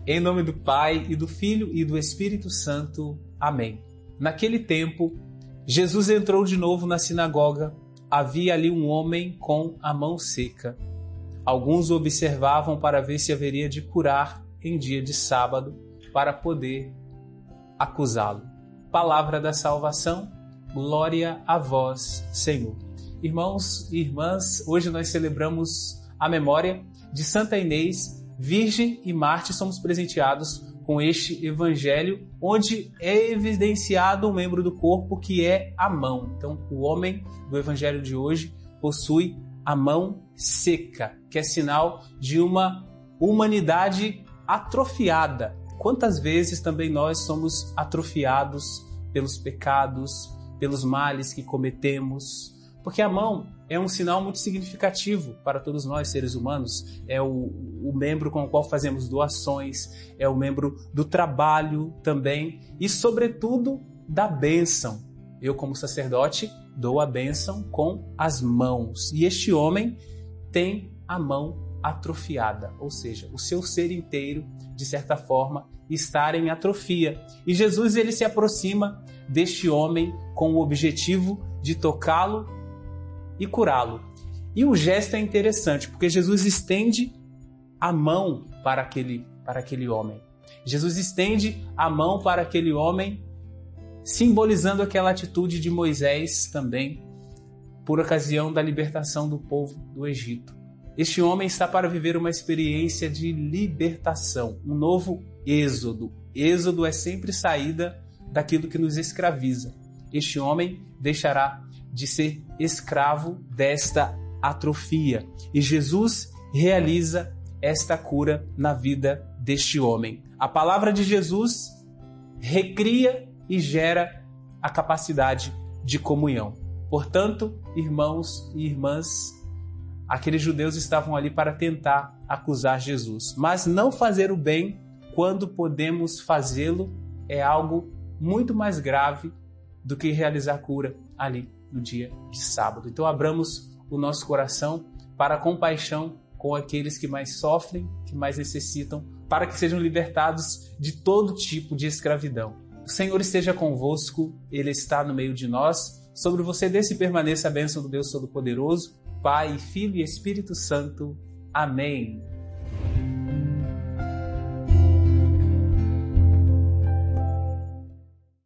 Em nome do Pai, e do Filho, e do Espírito Santo. Amém. Naquele tempo, Jesus entrou de novo na sinagoga. Havia ali um homem com a mão seca. Alguns o observavam para ver se haveria de curar em dia de sábado, para poder acusá-lo. Palavra da salvação, glória a vós, Senhor. Irmãos e irmãs, hoje nós celebramos a memória de Santa Inês, Virgem e Mártir. Somos presenteados com este evangelho, onde é evidenciado um membro do corpo que é a mão. Então, o homem do evangelho de hoje possui a mão seca, que é sinal de uma humanidade atrofiada. Quantas vezes também nós somos atrofiados pelos pecados, pelos males que cometemos? Porque a mão é um sinal muito significativo para todos nós, seres humanos. É o membro com o qual fazemos doações, é o membro do trabalho também e, sobretudo, da bênção. Eu, como sacerdote, dou a bênção com as mãos. E este homem tem a mão atrofiada, ou seja, o seu ser inteiro, de certa forma, está em atrofia. E Jesus ele se aproxima deste homem com o objetivo de tocá-lo e curá-lo. E o gesto é interessante, porque Jesus estende a mão para aquele homem. Jesus estende a mão para aquele homem, simbolizando aquela atitude de Moisés também, por ocasião da libertação do povo do Egito. Este homem está para viver uma experiência de libertação, um novo êxodo. Êxodo é sempre saída daquilo que nos escraviza. Este homem deixará de ser escravo desta atrofia. E Jesus realiza esta cura na vida deste homem. A palavra de Jesus recria e gera a capacidade de comunhão. Portanto, irmãos e irmãs, aqueles judeus estavam ali para tentar acusar Jesus. Mas não fazer o bem quando podemos fazê-lo é algo muito mais grave do que realizar cura ali no dia de sábado. Então abramos o nosso coração para a compaixão com aqueles que mais sofrem, que mais necessitam, para que sejam libertados de todo tipo de escravidão. O Senhor esteja convosco, Ele está no meio de nós. Sobre você desce e permaneça a bênção do Deus Todo-Poderoso, Pai, Filho e Espírito Santo. Amém.